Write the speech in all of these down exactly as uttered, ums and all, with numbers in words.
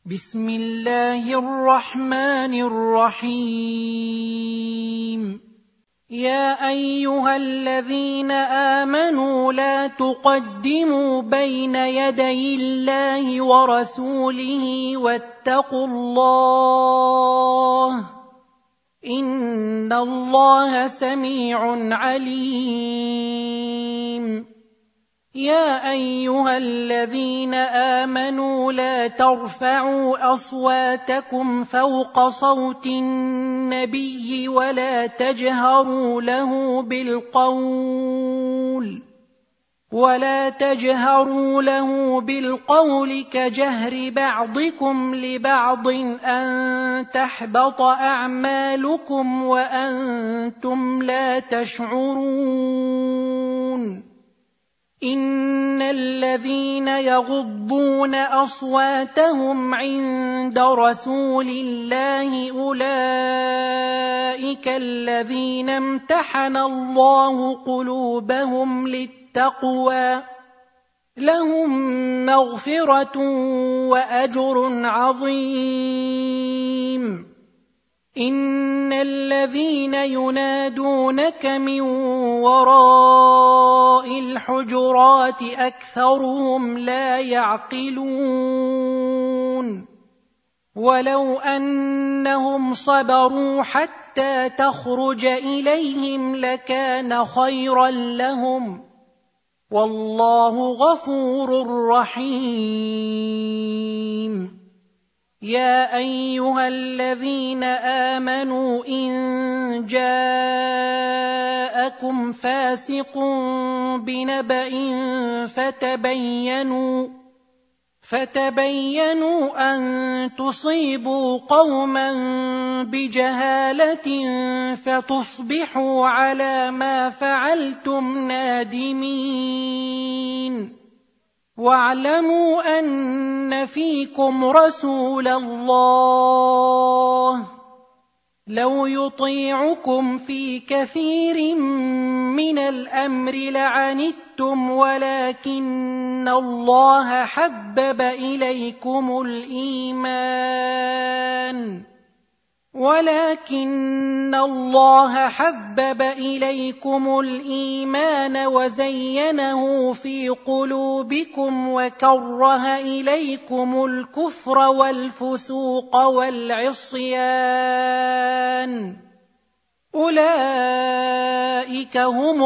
بسم الله الرحمن الرحيم. يا أيها الذين آمنوا لا تقدموا بين يدي الله ورسوله واتقوا الله إن الله سميع عليم. يا أيها الذين آمنوا لا ترفعوا أصواتكم فوق صوت النبي ولا تجهروا له بالقول ولا تجهروا له بالقول كجهر بعضكم لبعض أن تحبط أعمالكم وأنتم لا تشعرون. إن الذين يغضون أصواتهم عند رسول الله أولئك الذين امتحن الله قلوبهم للتقوى لهم مغفرة وأجر عظيم. إن الذين ينادونك من وراء الحجرات أكثرهم لا يعقلون. ولو أنهم صبروا حتى تخرج إليهم لكان خيرا لهم والله غفور رحيم. يا أيها الذين آمنوا إن جاءكم فاسق بنبأ فتبينوا فتبينوا أن تصيبوا قوما بجهالة فتصبحوا على ما فعلتم نادمين. واعلموا أن فيكم رسول الله لو يطيعكم في كثير من الأمر لعنتم ولكن الله حبب إليكم الإيمان ولكن الله حبب إليكم الإيمان وزينه في قلوبكم وكره إليكم الكفر والفسوق والعصيان أولئك هم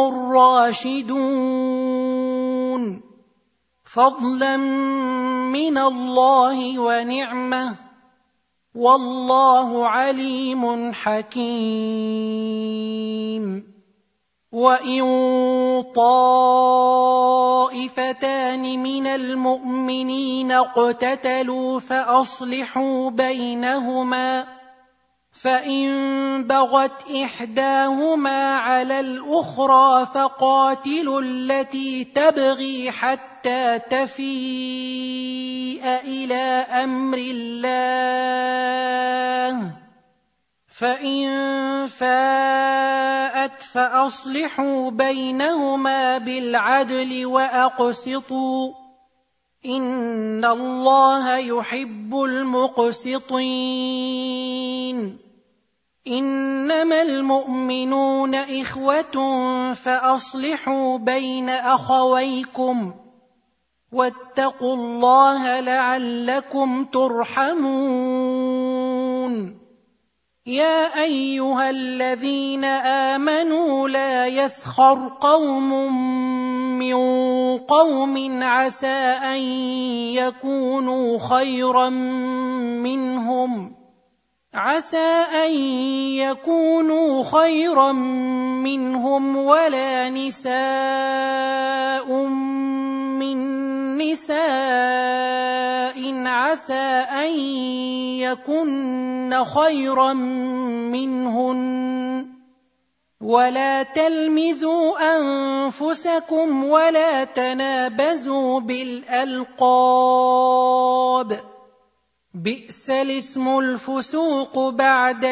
الراشدون فضلا من الله ونعمة والله عليم حكيم. وإن طائفتان من المؤمنين اقتتلوا فأصلحوا بينهما فإن بغت إحداهما على الأخرى فقاتلوا التي تبغي حتى تفيء إلى أمر الله فإن فاءت فأصلحوا بينهما بالعدل وأقسطوا إن الله يحب المقسطين. إنما المؤمنون إخوة فأصلحوا بين أخويكم واتقوا الله لعلكم ترحمون. يا أيها الذين آمنوا لا يسخر قوم من قوم عسى أن يكونوا خيرا منهم عسى أن يكونوا خيرا منهم ولا نساء من نساء عسى أن يكن خيرا منهن ولا تلمزوا أنفسكم ولا تنابزوا بالألقاب بئس الاسم الفسوق بعد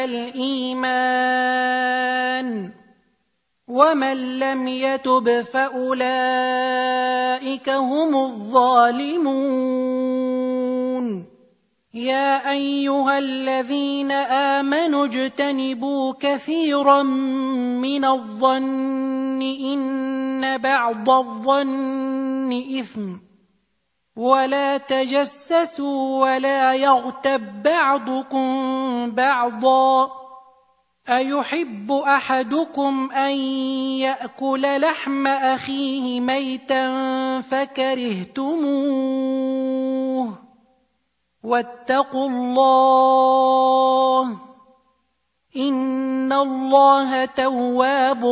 الإيمان ومن لم يتب فأولئك هم الظالمون. يا أيها الذين آمنوا اجتنبوا كثيرا من الظن إن بعض الظن إثم ولا تجسسوا ولا يغتب بعضكم بعضا أيحب أحدكم أن يأكل لحم أخيه ميتا فكرهتموه واتقوا الله إن الله تواب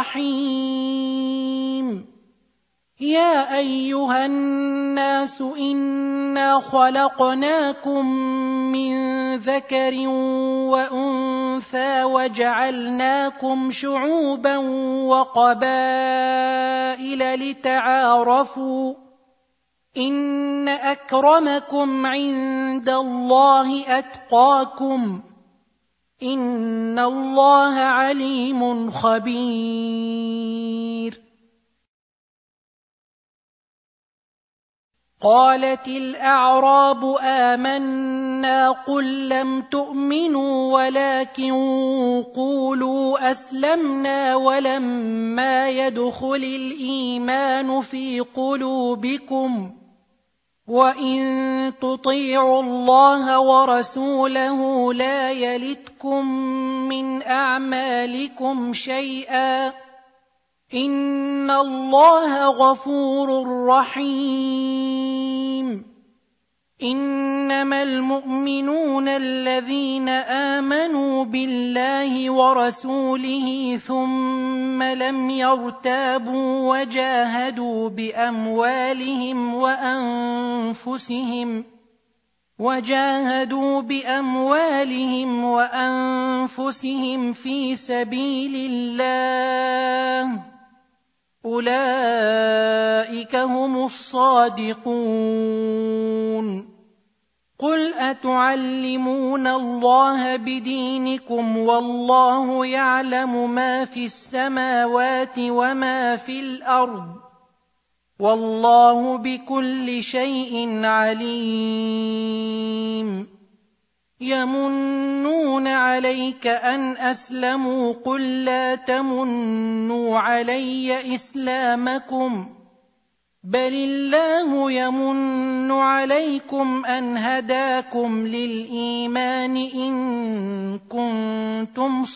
رحيم يا أيها الناس إنا خلقناكم من ذكر وأنثى وجعلناكم شعوبا وقبائل لتعارفوا إن أكرمكم عند الله أتقاكم إن الله عليم خبير قالت الأعراب آمنا قل لم تؤمنوا ولكن قولوا أسلمنا ولما يدخل الإيمان في قلوبكم وإن تطيعوا الله ورسوله لا يلتكم من أعمالكم شيئا إن الله غفور رحيم إنما المؤمنون الذين آمنوا بالله ورسوله ثم لم يرتابوا وجاهدوا بأموالهم وأنفسهم وجاهدوا بأموالهم وأنفسهم في سبيل الله أولئك هم الصادقون قل أتعلمون الله بدينكم والله يعلم ما في السماوات وما في الأرض والله بكل شيء عليم يمنون عليك أن أسلموا قل لا تمنوا علي إسلامكم بل الله يمن عليكم أن هداكم للإيمان إن كنتم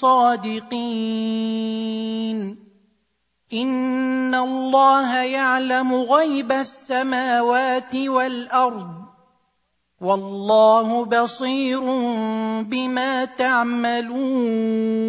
صادقين إن الله يعلم غيب السماوات والأرض والله بصير بما تعملون